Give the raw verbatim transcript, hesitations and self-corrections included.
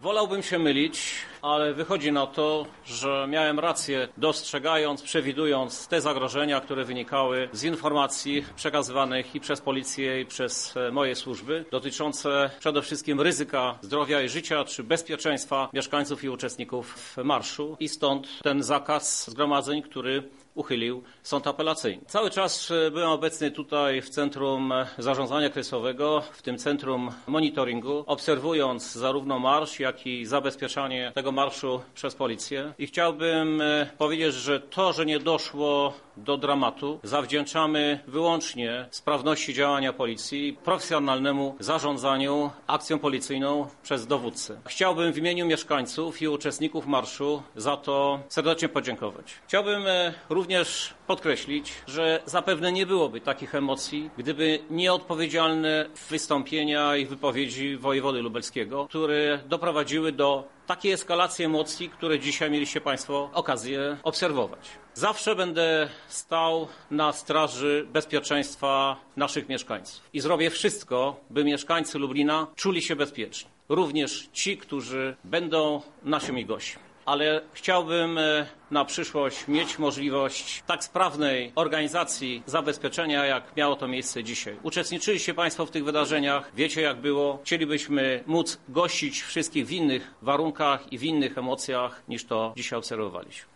Wolałbym się mylić, ale wychodzi na to, że miałem rację, dostrzegając, przewidując te zagrożenia, które wynikały z informacji przekazywanych i przez policję, i przez moje służby, dotyczące przede wszystkim ryzyka zdrowia i życia, czy bezpieczeństwa mieszkańców i uczestników marszu. I stąd ten zakaz zgromadzeń, który uchylił sąd apelacyjny. Cały czas byłem obecny tutaj w Centrum Zarządzania Kryzysowego, w tym Centrum Monitoringu, obserwując zarówno marsz, jak i zabezpieczanie tego marszu przez policję. I chciałbym powiedzieć, że to, że nie doszło do dramatu, zawdzięczamy wyłącznie sprawności działania policji, profesjonalnemu zarządzaniu akcją policyjną przez dowódcę. Chciałbym w imieniu mieszkańców i uczestników marszu za to serdecznie podziękować. Chciałbym również podkreślić, że zapewne nie byłoby takich emocji, gdyby nieodpowiedzialne wystąpienia i wypowiedzi wojewody lubelskiego, które doprowadziły do takiej eskalacji emocji, które dzisiaj mieliście Państwo okazję obserwować. Zawsze będę stał na straży bezpieczeństwa naszych mieszkańców i zrobię wszystko, by mieszkańcy Lublina czuli się bezpieczni. Również ci, którzy będą naszymi gośćmi. Ale chciałbym na przyszłość mieć możliwość tak sprawnej organizacji zabezpieczenia, jak miało to miejsce dzisiaj. Uczestniczyliście Państwo w tych wydarzeniach, wiecie jak było. Chcielibyśmy móc gościć wszystkich w innych warunkach i w innych emocjach, niż to dzisiaj obserwowaliśmy.